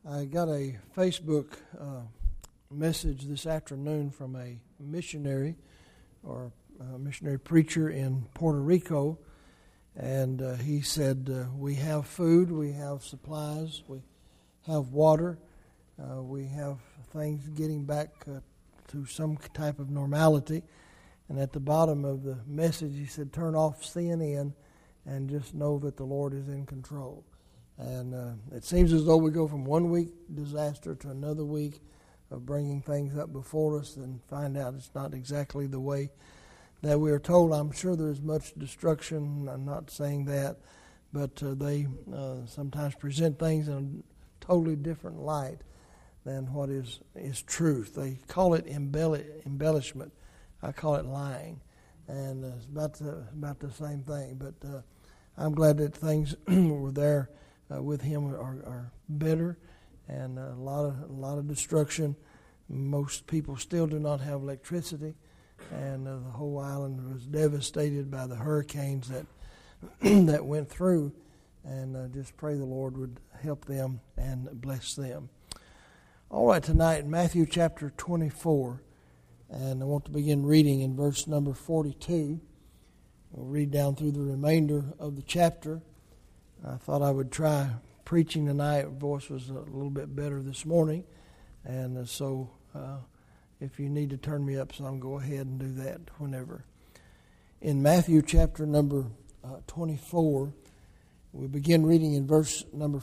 I got a Facebook message this afternoon from a missionary or a missionary preacher in Puerto Rico, and he said, we have food, we have supplies, we have water, we have things getting back to some type of normality. And at the bottom of the message, he said, turn off CNN and just know that the Lord is in control. And it seems as though we go from one week disaster to another week of bringing things up before us and find out it's not exactly the way that we are told. I'm sure there's much destruction. I'm not saying that, but they sometimes present things in a totally different light than what is truth. They call it embellishment. I call it lying, and it's about the same thing. But I'm glad that things were there with him are better, and a lot of destruction. Most people still do not have electricity, and the whole island was devastated by the hurricanes that that went through. And just pray the Lord would help them and bless them. All right, tonight, Matthew chapter 24, and I want to begin reading in verse number 42. We'll read down through the remainder of the chapter. I thought I would try preaching tonight. My voice was a little bit better this morning, and so if you need to turn me up some, go ahead and do that whenever. In Matthew chapter number 24, we begin reading in verse number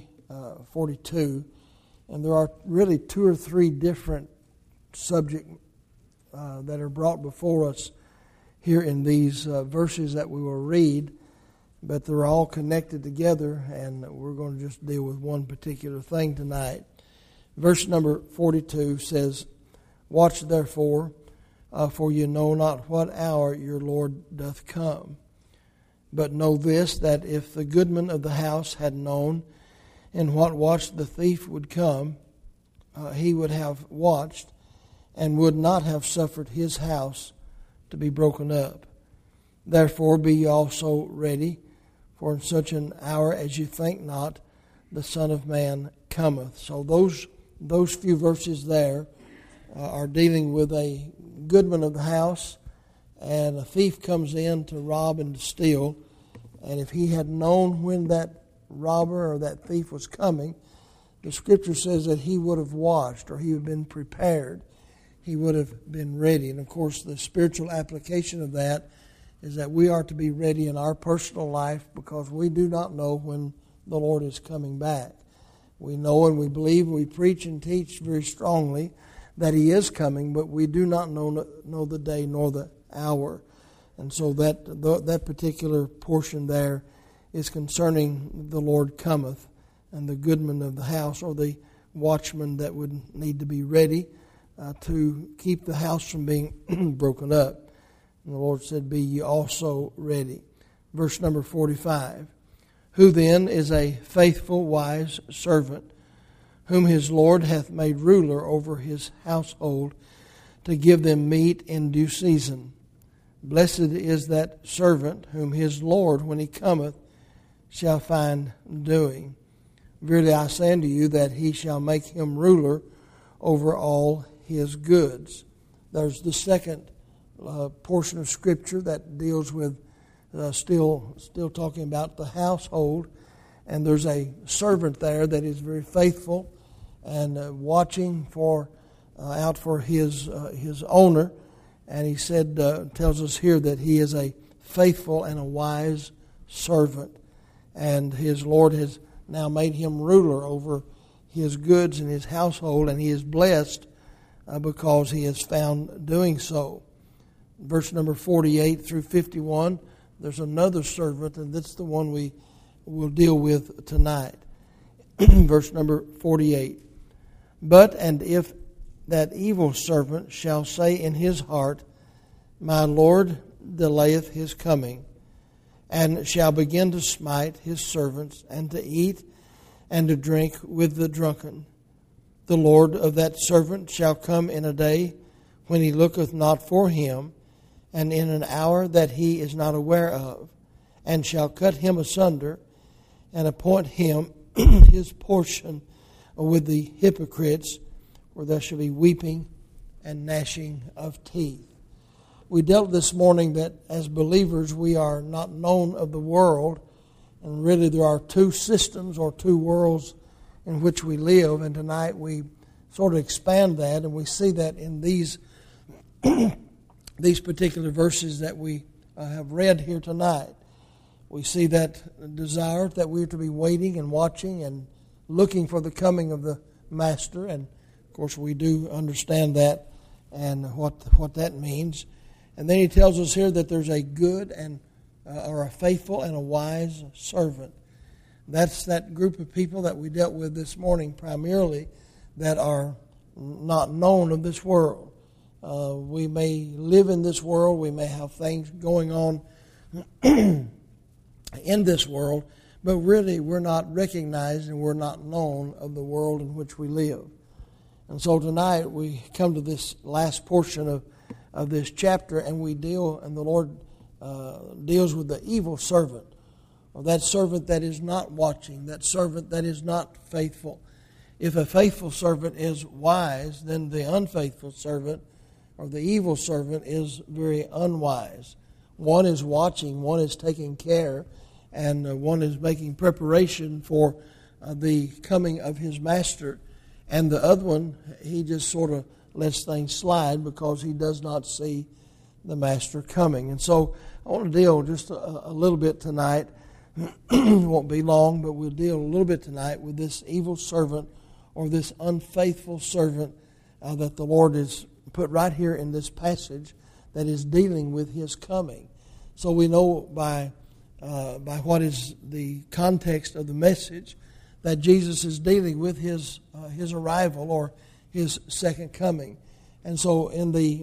42, and there are really two or three different subjects that are brought before us here in these verses that we will read, but they're all connected together, and we're going to just deal with one particular thing tonight. Verse number 42 says, "Watch therefore, for you know not what hour your Lord doth come. But know this, that if the goodman of the house had known in what watch the thief would come, he would have watched, and would not have suffered his house to be broken up. Therefore be ye also ready, for in such an hour as you think not, the Son of Man cometh." So those few verses there are dealing with a goodman of the house, and a thief comes in to rob and to steal. And if he had known when that robber or that thief was coming, the Scripture says that he would have watched, or he would have been prepared. He would have been ready. And of course, the spiritual application of that is that we are to be ready in our personal life, because we do not know when the Lord is coming back. We know and we believe, we preach and teach very strongly that He is coming, but we do not know the day nor the hour. And so that particular portion there is concerning the Lord cometh, and the goodman of the house, or the watchman that would need to be ready to keep the house from being broken up. And the Lord said, be ye also ready. Verse number 45. "Who then is a faithful, wise servant, whom his Lord hath made ruler over his household, to give them meat in due season? Blessed is that servant whom his Lord, when he cometh, shall find doing. Verily I say unto you, that he shall make him ruler over all his goods." There's the second portion of Scripture that deals with still talking about the household, and there's a servant there that is very faithful and watching out for his owner. And he said, tells us here that he is a faithful and a wise servant, and his Lord has now made him ruler over his goods and his household, and he is blessed because he is found doing so. Verse number 48 through 51, there's another servant, and that's the one we will deal with tonight. Verse number 48. "But and if that evil servant shall say in his heart, My Lord delayeth his coming, and shall begin to smite his servants, and to eat and to drink with the drunken, the Lord of that servant shall come in a day when he looketh not for him, and in an hour that he is not aware of, and shall cut him asunder, and appoint him his portion with the hypocrites, where there shall be weeping and gnashing of teeth. We dealt this morning that as believers we are not known of the world, and really there are two systems or two worlds in which we live, and tonight we sort of expand that, and we see that in these these particular verses that we have read here tonight. We see that desire that we are to be waiting and watching and looking for the coming of the Master, and of course we do understand that and what that means. And then he tells us here that there's a good and or a faithful and a wise servant. That's that group of people that we dealt with this morning primarily, that are not known of this world. We may live in this world, we may have things going on in this world, but really we're not recognized and we're not known of the world in which we live. And so tonight we come to this last portion of this chapter, and the Lord deals with the evil servant, or that servant that is not watching, that servant that is not faithful. If a faithful servant is wise, then the unfaithful servant or the evil servant is very unwise. One is watching, one is taking care, and one is making preparation for the coming of his master. And the other one, he just sort of lets things slide because he does not see the master coming. And so I want to deal just a little bit tonight. It won't be long, but we'll deal a little bit tonight with this evil servant or this unfaithful servant that the Lord has put right here in this passage that is dealing with his coming. So we know by what is the context of the message that Jesus is dealing with his arrival or his second coming. And so in the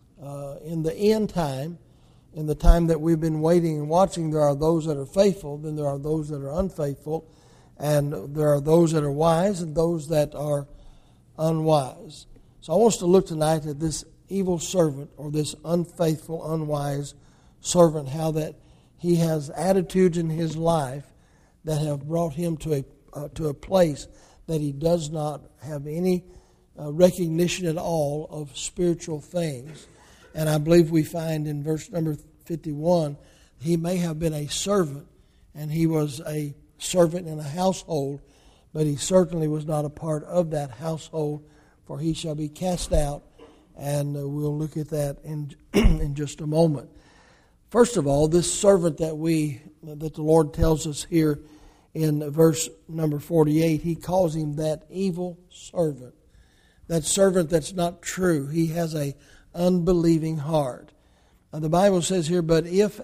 end time, in the time that we've been waiting and watching, there are those that are faithful, then there are those that are unfaithful, and there are those that are wise and those that are unwise. So I want us to look tonight at this evil servant or this unfaithful, unwise servant, how that he has attitudes in his life that have brought him to a place that he does not have any recognition at all of spiritual things. And I believe we find in verse number 51, he may have been a servant, and he was a servant in a household, but he certainly was not a part of that household, for he shall be cast out, and we'll look at that in just a moment. First of all, this servant that the Lord tells us here in verse number 48, he calls him that evil servant. That servant that's not true. He has a unbelieving heart. The Bible says here, but if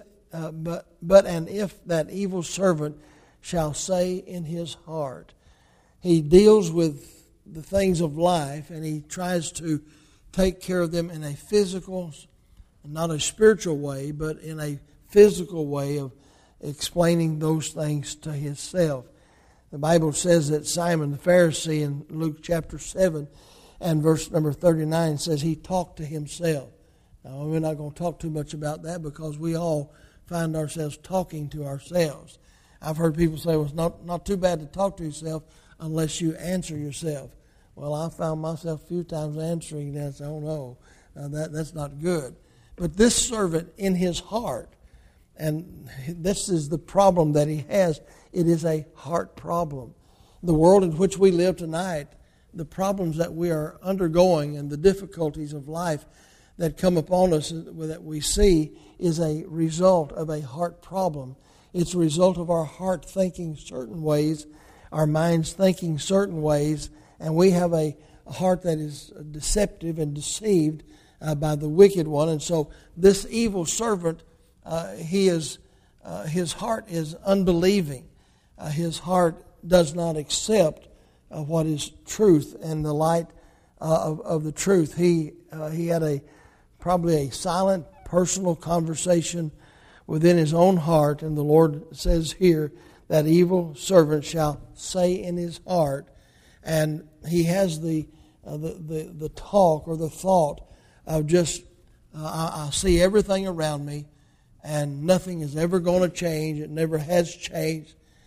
that evil servant shall say in his heart. He deals with the things of life, and he tries to take care of them in a physical, not a spiritual way, but in a physical way of explaining those things to himself. The Bible says that Simon the Pharisee in Luke chapter 7 and verse number 39 says he talked to himself. Now, we're not going to talk too much about that because we all find ourselves talking to ourselves. I've heard people say, well, it's not too bad to talk to yourself unless you answer yourself. Well, I found myself a few times answering that. So, oh no, that's not good. But this servant in his heart, and this is the problem that he has, it is a heart problem. The world in which we live tonight, the problems that we are undergoing and the difficulties of life that come upon us that we see is a result of a heart problem. It's a result of our heart thinking certain ways, our minds thinking certain ways, and we have a heart that is deceptive and deceived by the wicked one. And so this evil servant, his heart is unbelieving. His heart does not accept what is truth and the light of the truth. He had probably a silent, personal conversation within his own heart, and the Lord says here that evil servant shall say in his heart, and he has the talk or the thought of just I see everything around me, and nothing is ever going to change. It never has changed.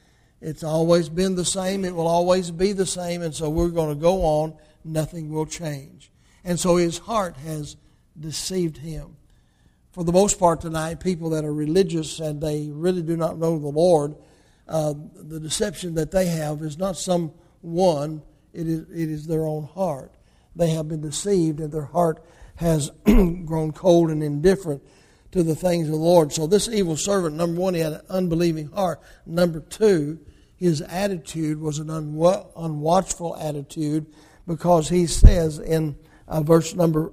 It's always been the same. It will always be the same. And so we're going to go on. Nothing will change. And so his heart has deceived him. For the most part tonight, people that are religious and they really do not know the Lord, the deception that they have is not someone, it is their own heart. They have been deceived and their heart has grown cold and indifferent to the things of the Lord. So this evil servant, number one, he had an unbelieving heart. Number two, his attitude was an unwatchful attitude, because he says in verse number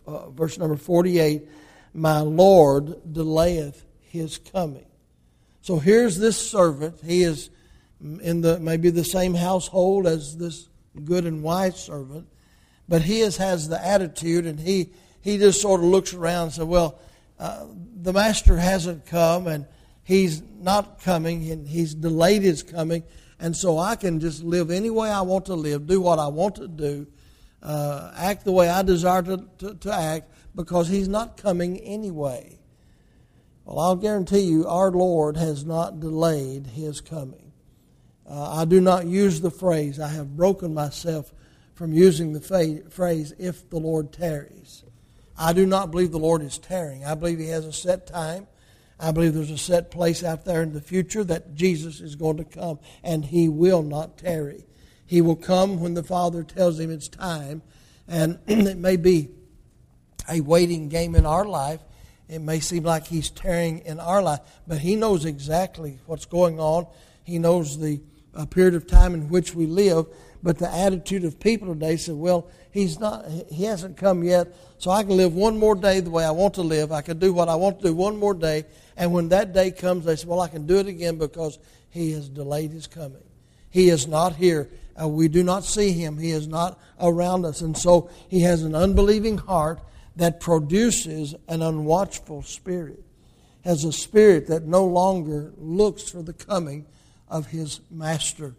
48, "My Lord delayeth his coming." So here's this servant. He is in maybe the same household as this good and wise servant, but he has the attitude, and he just sort of looks around and says, well, the master hasn't come, and he's not coming, and he's delayed his coming, and so I can just live any way I want to live, do what I want to do, act the way I desire to act, because he's not coming anyway. Well, I'll guarantee you our Lord has not delayed his coming. I do not use the phrase, I have broken myself from using the phrase, "if the Lord tarries." I do not believe the Lord is tarrying. I believe he has a set time. I believe there's a set place out there in the future that Jesus is going to come, and he will not tarry. He will come when the Father tells him it's time, and it may be a waiting game in our life. It may seem like he's tarrying in our life, but he knows exactly what's going on. He knows the period of time in which we live. But the attitude of people today said, well, he hasn't come yet, so I can live one more day the way I want to live. I can do what I want to do one more day. And when that day comes, they say, well, I can do it again because he has delayed his coming. He is not here. We do not see him. He is not around us. And so he has an unbelieving heart that produces an unwatchful spirit. Has a spirit that no longer looks for the coming of his master.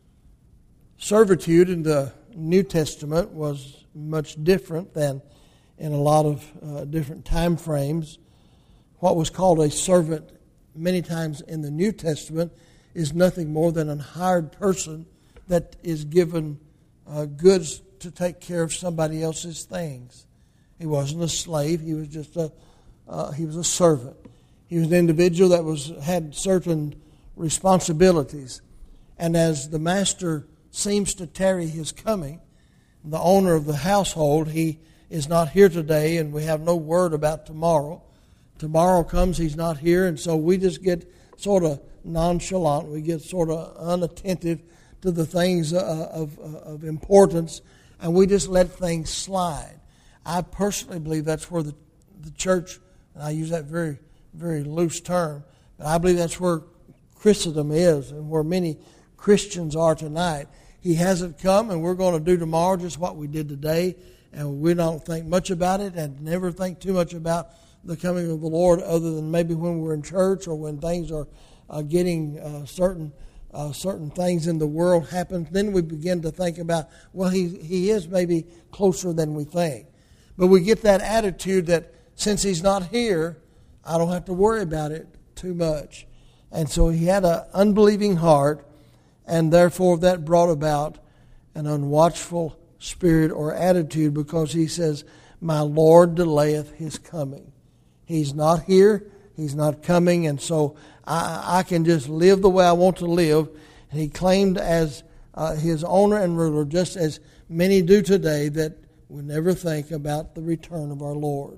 Servitude in the New Testament was much different than in a lot of different time frames. What was called a servant many times in the New Testament is nothing more than a hired person that is given goods to take care of somebody else's things. He wasn't a slave. He was just he was a servant. He was an individual that had certain responsibilities, and as the master seems to tarry his coming, the owner of the household, he is not here today, and we have no word about tomorrow. Tomorrow comes, he's not here, and so we just get sort of nonchalant. We get sort of unattentive to the things of importance, and we just let things slide. I personally believe that's where the church, and I use that very, very loose term, but I believe that's where Christendom is and where many Christians are tonight. He hasn't come, and we're going to do tomorrow just what we did today, and we don't think much about it and never think too much about the coming of the Lord, other than maybe when we're in church or when things are getting certain things in the world happen. Then we begin to think about, well, he is maybe closer than we think. But we get that attitude that since he's not here, I don't have to worry about it too much. And so he had an unbelieving heart, and therefore that brought about an unwatchful spirit or attitude, because he says, my Lord delayeth his coming. He's not here, he's not coming, and so I can just live the way I want to live. And he claimed as his owner and ruler, just as many do today, that we never think about the return of our Lord.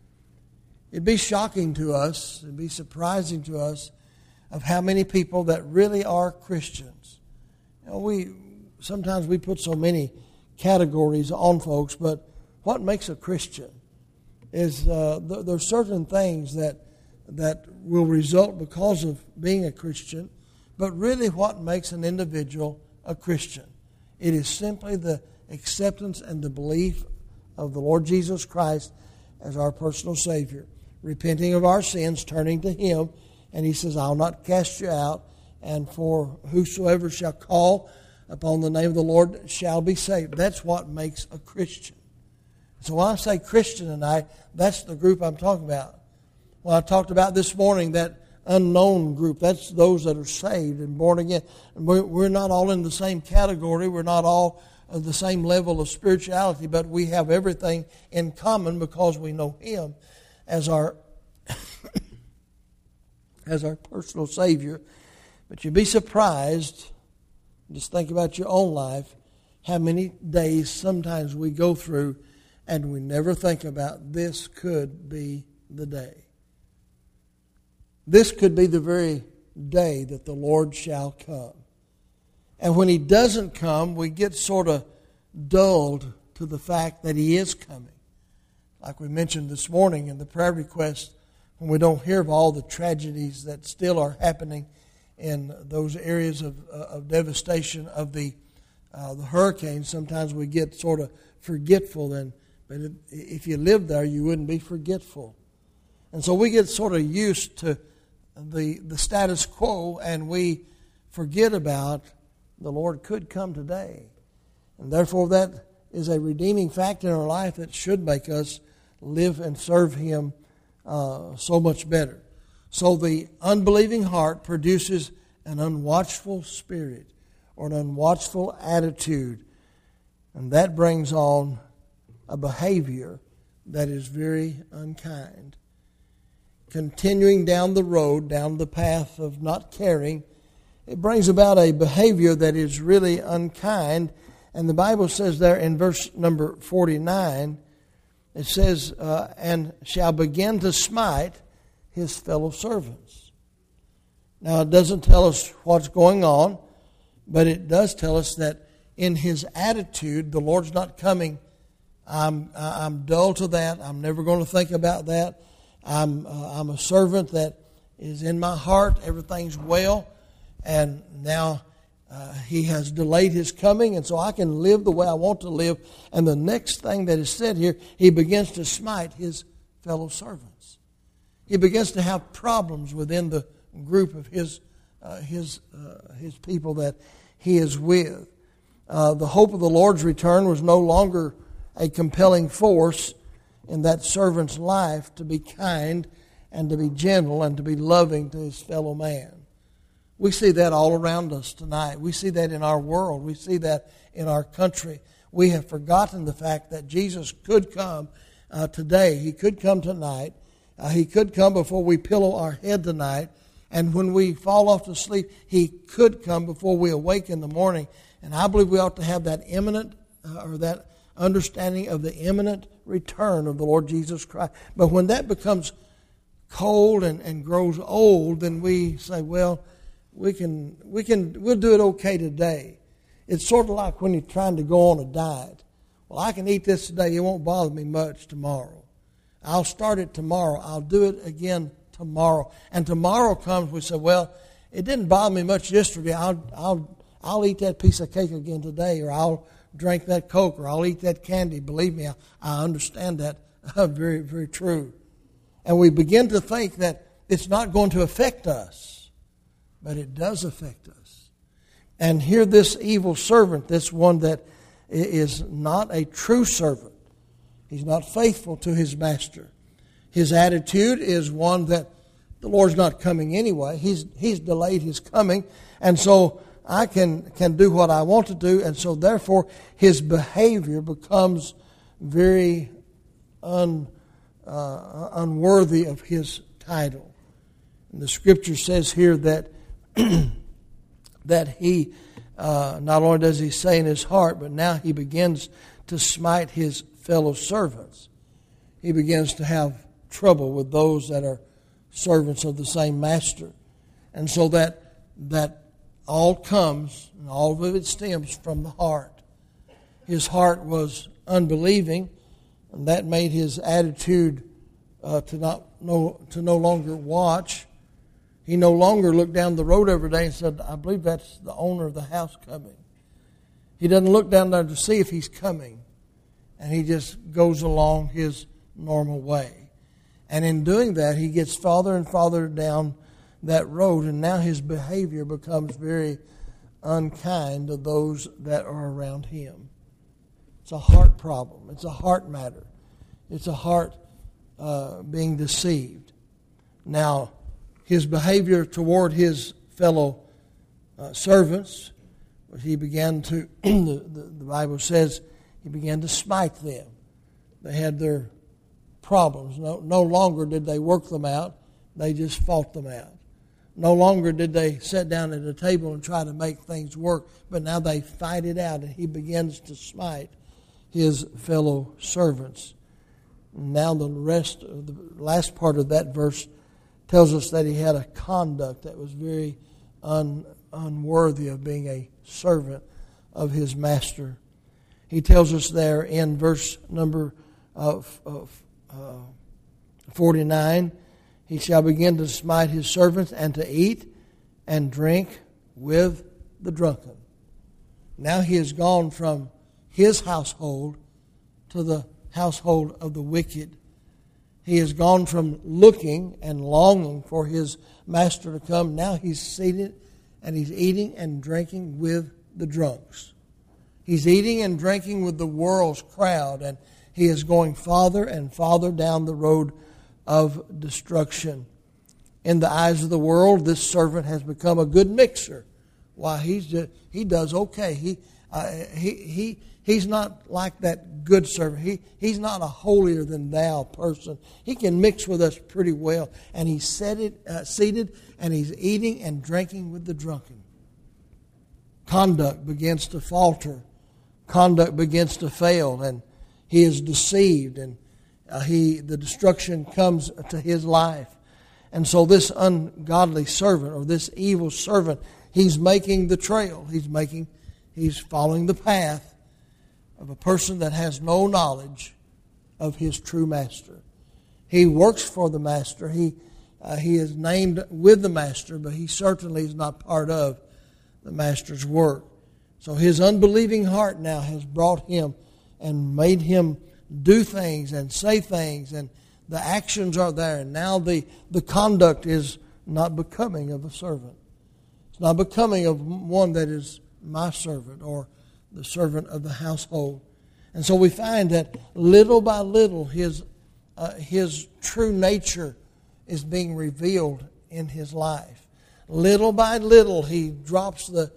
It'd be shocking to us, it'd be surprising to us, of how many people that really are Christians. You know, sometimes we put so many categories on folks, but what makes a Christian is there's certain things that will result because of being a Christian, but really what makes an individual a Christian? It is simply the acceptance and the belief of the Lord Jesus Christ as our personal Savior, repenting of our sins, turning to Him, and He says, I'll not cast you out, and for whosoever shall call upon the name of the Lord shall be saved. That's what makes a Christian. So when I say Christian tonight, that's the group I'm talking about. Well, I talked about this morning that unknown group. That's those that are saved and born again. We're not all in the same category. We're not all of the same level of spirituality, but we have everything in common because we know Him as our as our personal Savior. But you'd be surprised, just think about your own life, how many days sometimes we go through and we never think about this could be the day. This could be the very day that the Lord shall come. And when He doesn't come, we get sort of dulled to the fact that He is coming. Like we mentioned this morning in the prayer request, when we don't hear of all the tragedies that still are happening in those areas of devastation of the hurricanes, sometimes we get sort of forgetful. But if you lived there, you wouldn't be forgetful. And so we get sort of used to the status quo, and we forget about the Lord could come today. And therefore that is a redeeming fact in our life that should make us live and serve Him so much better. So the unbelieving heart produces an unwatchful spirit or an unwatchful attitude, and that brings on a behavior that is very unkind. Continuing down the road, down the path of not caring, it brings about a behavior that is really unkind. And the Bible says there in verse number 49, it says, and shall begin to smite his fellow servants. Now it doesn't tell us what's going on, but it does tell us that in his attitude, the Lord's not coming, I'm dull to that, I'm never going to think about that, I'm a servant that is in my heart, everything's well, and now He has delayed His coming, and so I can live the way I want to live. And the next thing that is said here, He begins to smite His fellow servants. He begins to have problems within the group of His people that He is with. The hope of the Lord's return was no longer a compelling force in that servant's life to be kind and to be gentle and to be loving to his fellow man. We see that all around us tonight. We see that in our world. We see that in our country. We have forgotten the fact that Jesus could come today. He could come tonight. He could come before we pillow our head tonight. And when we fall off to sleep, He could come before we awake in the morning. And I believe we ought to have that imminent or that understanding of the imminent return of the Lord Jesus Christ. But when that becomes cold and grows old, then we say, well, we'll do it okay today. It's sort of like when you're trying to go on a diet. Well, I can eat this today. It won't bother me much tomorrow. I'll start it tomorrow. I'll do it again tomorrow. And tomorrow comes, we say, well, it didn't bother me much yesterday. I'll eat that piece of cake again today, or I'll drink that Coke, or I'll eat that candy. Believe me, I understand that. Very, very true. And we begin to think that it's not going to affect us. But it does affect us. And here this evil servant, this one that is not a true servant. He's not faithful to his master. His attitude is one that the Lord's not coming anyway. He's delayed His coming. And so I can do what I want to do. And so therefore his behavior becomes very unworthy of his title. And the Scripture says here that that he, not only does he say in his heart, but now he begins to smite his fellow servants. He begins to have trouble with those that are servants of the same master. And so that all comes, and all of it stems from the heart. His heart was unbelieving, and that made his attitude to no longer watch. He no longer looked down the road every day and said, I believe that's the owner of the house coming. He doesn't look down there to see if he's coming. And he just goes along his normal way. And in doing that, he gets farther and farther down that road. And now his behavior becomes very unkind to those that are around him. It's a heart problem. It's a heart matter. It's a heart being deceived. Now, his behavior toward his fellow servants. He began to, the Bible says, he began to smite them. They had their problems. No longer did they work them out. They just fought them out. No longer did they sit down at a table and try to make things work, but now they fight it out, and he begins to smite his fellow servants. Now the last part of that verse tells us that he had a conduct that was very unworthy of being a servant of his master. He tells us there in verse number 49, he shall begin to smite his servants and to eat and drink with the drunken. Now he has gone from his household to the household of the wicked. He has gone from looking and longing for his master to come. Now he's seated and he's eating and drinking with the drunks. He's eating and drinking with the world's crowd, and he is going farther and farther down the road of destruction. In the eyes of the world, this servant has become a good mixer. Why, he does okay. He's not like that good servant. He's not a holier than thou person. He can mix with us pretty well. And he's seated and he's eating and drinking with the drunken. Conduct begins to falter. Conduct begins to fail, and he is deceived, and the destruction comes to his life. And so this ungodly servant, or this evil servant, he's making the trail. He's following the path of a person that has no knowledge of his true master. He works for the master. He is named with the master, but he certainly is not part of the master's work. So his unbelieving heart now has brought him and made him do things and say things, and the actions are there. And now the conduct is not becoming of a servant. It's not becoming of one that is my servant or the servant of the household. And so we find that little by little his true nature is being revealed in his life. Little by little he drops the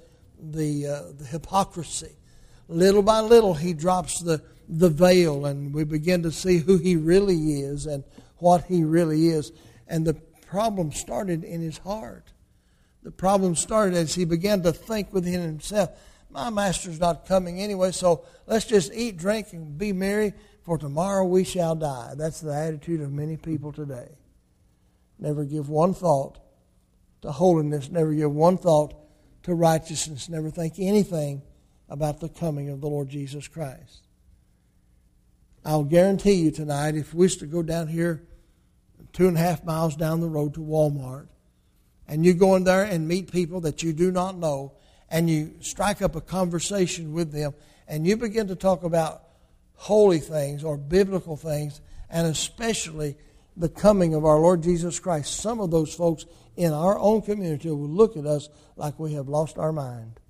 hypocrisy. Little by little he drops the veil, and we begin to see who he really is and what he really is. And the problem started in his heart. The problem started as he began to think within himself, my master's not coming anyway, so let's just eat, drink, and be merry, for tomorrow we shall die. That's the attitude of many people today. Never give one thought to holiness, never give one thought to righteousness, never think anything about the coming of the Lord Jesus Christ. I'll guarantee you tonight, if we was to go down here 2.5 miles down the road to Walmart, and you go in there and meet people that you do not know, and you strike up a conversation with them, and you begin to talk about holy things or biblical things, and especially the coming of our Lord Jesus Christ, some of those folks in our own community will look at us like we have lost our mind.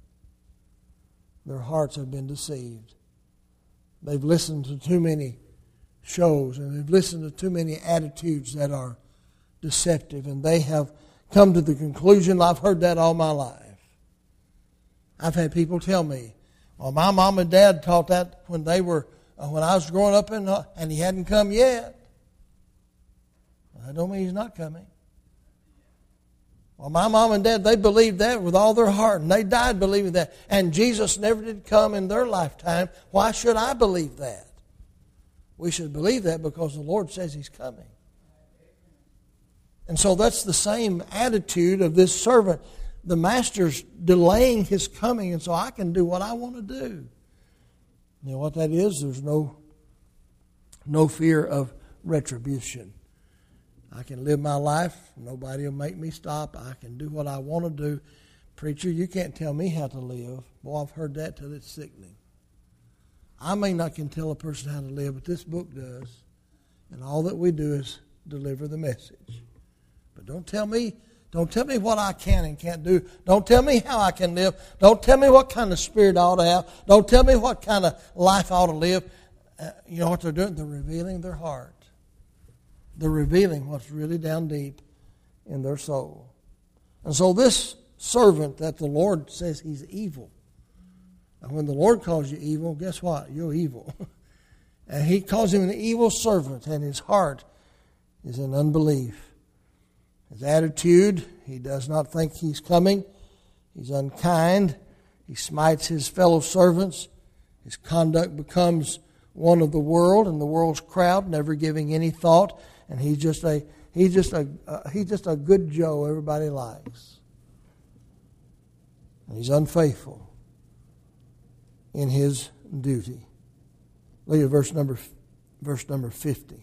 Their hearts have been deceived. They've listened to too many shows, and they've listened to too many attitudes that are deceptive, and they have come to the conclusion, I've heard that all my life. I've had people tell me, well, my mom and dad taught that when I was growing up, and he hadn't come yet. That don't mean he's not coming. Well, my mom and dad, they believed that with all their heart, and they died believing that. And Jesus never did come in their lifetime. Why should I believe that? We should believe that because the Lord says he's coming. And so that's the same attitude of this servant. The master's delaying his coming, and so I can do what I want to do. You know what that is? There's no fear of retribution. I can live my life. Nobody will make me stop. I can do what I want to do. Preacher, you can't tell me how to live. Boy, I've heard that till it's sickening. I may not can tell a person how to live, but this book does. And all that we do is deliver the message. But don't tell me what I can and can't do. Don't tell me how I can live. Don't tell me what kind of spirit I ought to have. Don't tell me what kind of life I ought to live. You know what they're doing? They're revealing their heart. They're revealing what's really down deep in their soul. And so this servant that the Lord says he's evil. And when the Lord calls you evil, guess what? You're evil. And he calls him an evil servant, and his heart is in unbelief. His attitude, he does not think he's coming. He's unkind. He smites his fellow servants. His conduct becomes one of the world and the world's crowd, never giving any thought. And he's just a good Joe everybody likes. And he's unfaithful in his duty. Look at verse number 50.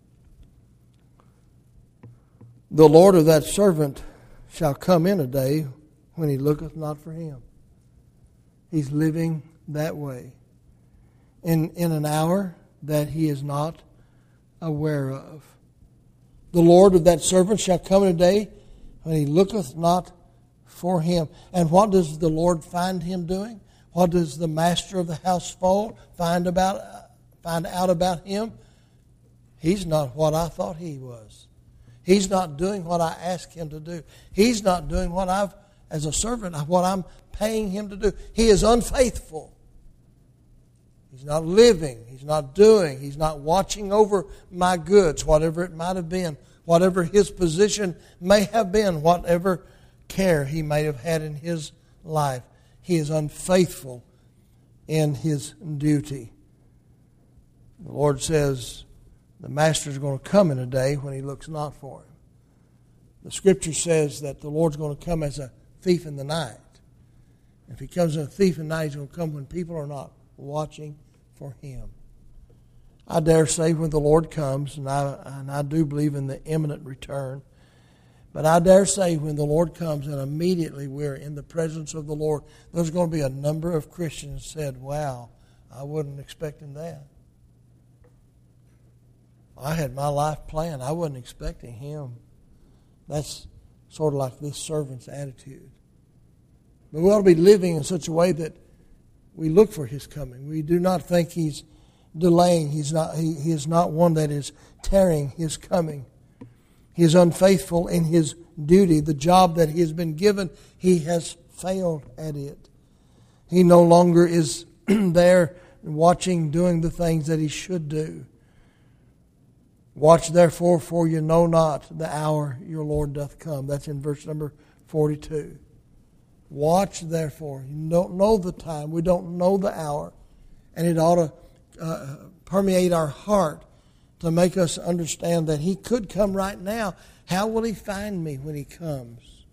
The Lord of that servant shall come in a day when he looketh not for him. He's living that way. In an hour that he is not aware of. The Lord of that servant shall come in a day when he looketh not for him. And what does the Lord find him doing? What does the master of the household find out about him? He's not what I thought he was. He's not doing what I asked him to do. He's not doing what as a servant, what I'm paying him to do. He is unfaithful. He's not living. He's not doing. He's not watching over my goods, whatever it might have been, whatever his position may have been, whatever care he may have had in his life. He is unfaithful in his duty. The Lord says the master is going to come in a day when he looks not for him. The Scripture says that the Lord's going to come as a thief in the night. If he comes as a thief in the night, he's going to come when people are not watching for him. I dare say when the Lord comes, and I do believe in the imminent return, but I dare say when the Lord comes and immediately we're in the presence of the Lord, there's going to be a number of Christians said, wow, I wasn't expecting that. I had my life planned. I wasn't expecting him. That's sort of like this servant's attitude. But we ought to be living in such a way that we look for his coming. We do not think he's delaying. He is not one that is tarrying his coming. He is unfaithful in his duty. The job that he has been given, he has failed at it. He no longer is there watching, doing the things that he should do. Watch therefore, for you know not the hour your Lord doth come. That's in verse number 42. Watch therefore. You don't know the time. We don't know the hour. And it ought to permeate our heart to make us understand that he could come right now. How will he find me when he comes?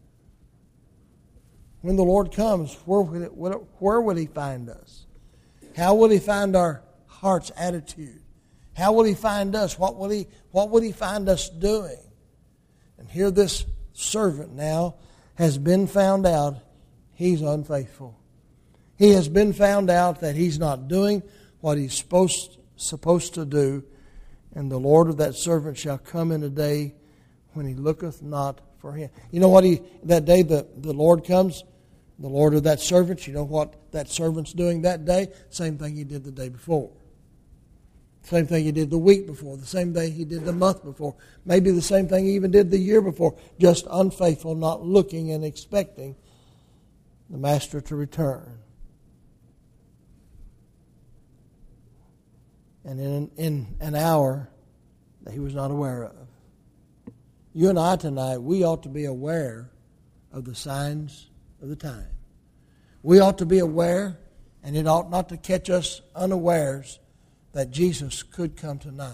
When the Lord comes, where will he find us? How will he find our heart's attitude? How will he find us? What will he find us doing? And here this servant now has been found out he's unfaithful. He has been found out that he's not doing what he's supposed to do. And the Lord of that servant shall come in a day when he looketh not for him. You know what that day the Lord comes, the Lord of that servant, you know what that servant's doing that day? Same thing he did the day before. Same thing he did the week before. The same thing he did the month before. Maybe the same thing he even did the year before. Just unfaithful, not looking and expecting the master to return. And in an hour that he was not aware of. You and I tonight, we ought to be aware of the signs of the time. We ought to be aware, and it ought not to catch us unawares, that Jesus could come tonight.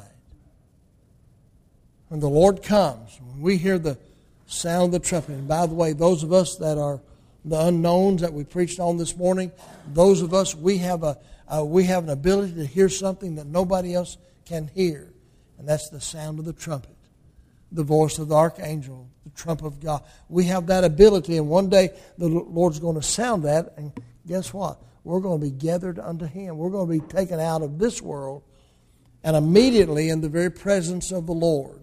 When the Lord comes, when we hear the sound of the trumpet, and by the way, those of us that are the unknowns that we preached on this morning, those of us, we have an ability to hear something that nobody else can hear, and that's the sound of the trumpet, the voice of the archangel, the trump of God. We have that ability, and one day the Lord's going to sound that, and guess what? We're going to be gathered unto him. We're going to be taken out of this world and immediately in the very presence of the Lord.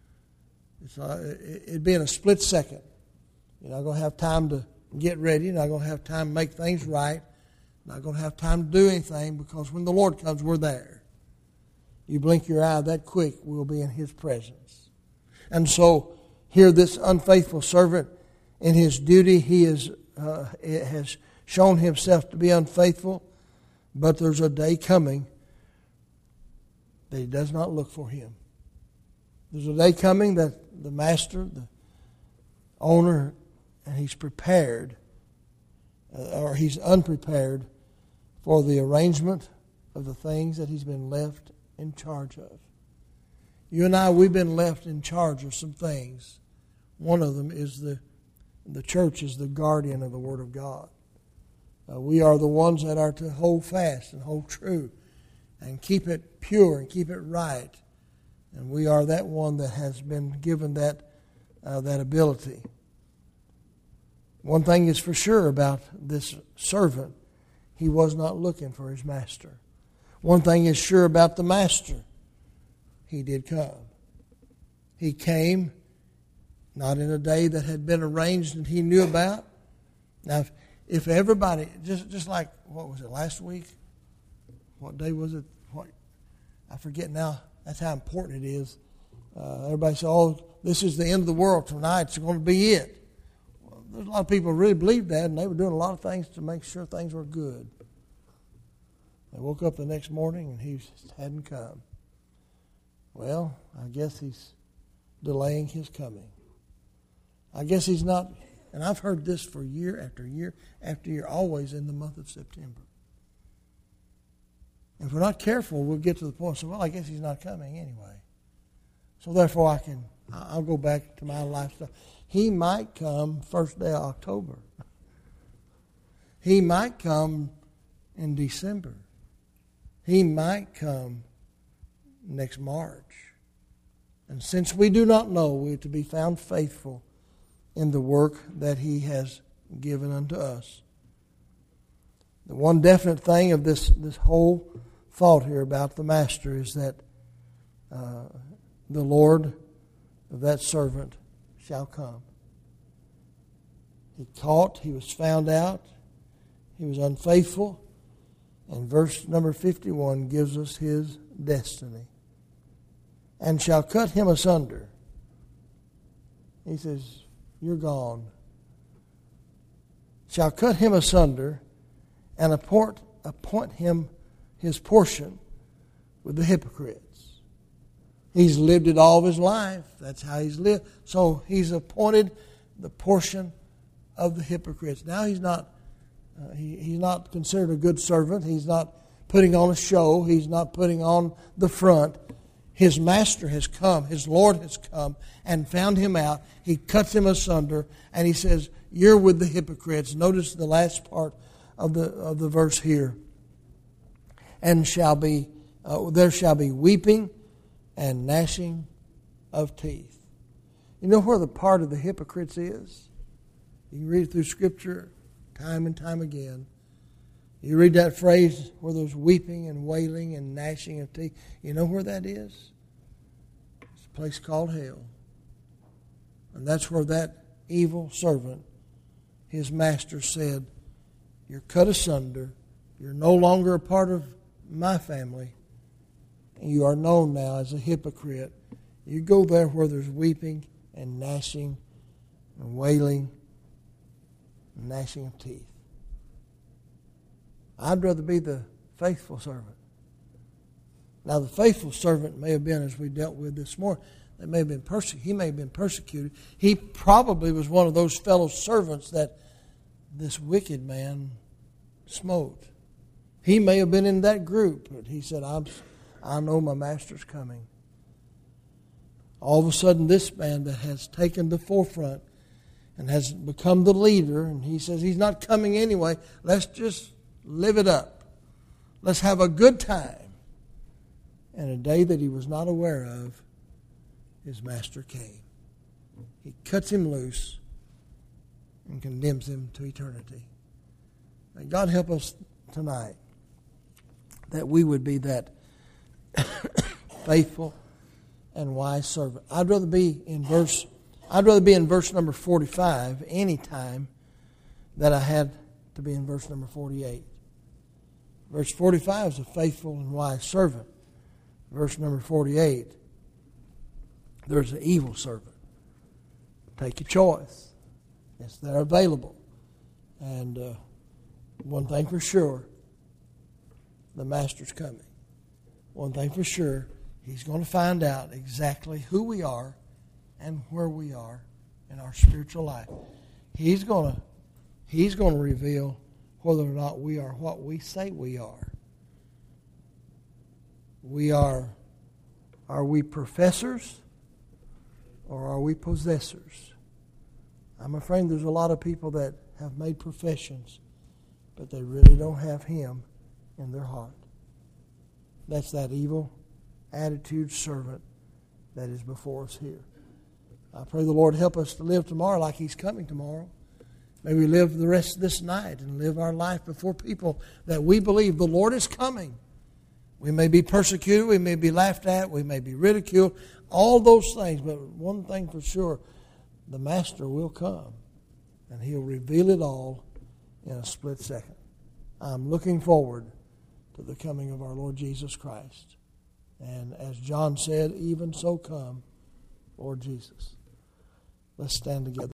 It'd be in a split second. You're not going to have time to get ready. You're not going to have time to make things right. You're not going to have time to do anything, because when the Lord comes, we're there. You blink your eye that quick, we'll be in his presence. And so Here, this unfaithful servant, in his duty, he has shown himself to be unfaithful, but there's a day coming that he does not look for him. There's a day coming that the master, the owner, and he's prepared, or he's unprepared for the arrangement of the things that he's been left in charge of. You and I, we've been left in charge of some things. One of them is the church is the guardian of the Word of God. We are the ones that are to hold fast and hold true and keep it pure and keep it right. And we are that one that has been given that ability. One thing is for sure about this servant, he was not looking for his master. One thing is sure about the master, he did come. He came not in a day that had been arranged and he knew about. Now, if everybody, just like, what was it, last week? What day was it? I forget now. That's how important it is. Everybody says, oh, this is the end of the world tonight. It's going to be it. Well, there's a lot of people who really believed that, and they were doing a lot of things to make sure things were good. They woke up the next morning, and he hadn't come. Well, I guess he's delaying his coming. I guess he's not, and I've heard this for year after year after year, always in the month of September. If we're not careful, we'll get to the point, so, well, I guess he's not coming anyway. So therefore, I'll go back to my lifestyle. He might come first day of October. He might come in December. He might come next March. And since we do not know, we are to be found faithful in the work that he has given unto us. The one definite thing of this whole thought here about the master is that the Lord of that servant shall come. He caught, he was found out, he was unfaithful, and verse number 51 gives us his destiny. And shall cut him asunder. He says, you're gone. Shall cut him asunder and appoint him his portion with the hypocrites. He's lived it all of his life. That's how he's lived. So he's appointed the portion of the hypocrites. Now he's not considered a good servant. He's not putting on a show. He's not putting on the front. His master has come. His Lord has come and found him out. He cuts him asunder and he says, you're with the hypocrites. Notice the last part of the verse here. And there shall be weeping and gnashing of teeth. You know where the part of the hypocrites is? You can read it through Scripture time and time again. You read that phrase where there's weeping and wailing and gnashing of teeth. You know where that is? It's a place called hell. And that's where that evil servant, his master, said, you're cut asunder. You're no longer a part of my family. And you are known now as a hypocrite. You go there where there's weeping and gnashing and wailing and gnashing of teeth. I'd rather be the faithful servant. Now, the faithful servant may have been, as we dealt with this morning, he may have been persecuted. He probably was one of those fellow servants that this wicked man smote. He may have been in that group, but he said, I know my master's coming. All of a sudden, this man that has taken the forefront and has become the leader, and he says he's not coming anyway, let's just live it up. Let's have a good time. And a day that he was not aware of, his master came. He cuts him loose and condemns him to eternity. May God help us tonight that we would be that faithful and wise servant. I'd rather be in verse number 45 any time than I had to be in verse number 48. Verse 45 is a faithful and wise servant. Verse number 48, there's an evil servant. Take your choice. It's there available. And one thing for sure, the Master's coming. One thing for sure, He's going to find out exactly who we are and where we are in our spiritual life. He's going to reveal whether or not we are what we say we are. Are we professors or are we possessors? I'm afraid there's a lot of people that have made professions, but they really don't have Him in their heart. That's that evil attitude servant that is before us here. I pray the Lord help us to live tomorrow like He's coming tomorrow. May we live the rest of this night and live our life before people that we believe the Lord is coming. We may be persecuted, we may be laughed at, we may be ridiculed, all those things, but one thing for sure, the Master will come and He'll reveal it all in a split second. I'm looking forward to the coming of our Lord Jesus Christ. And as John said, even so come, Lord Jesus. Let's stand together.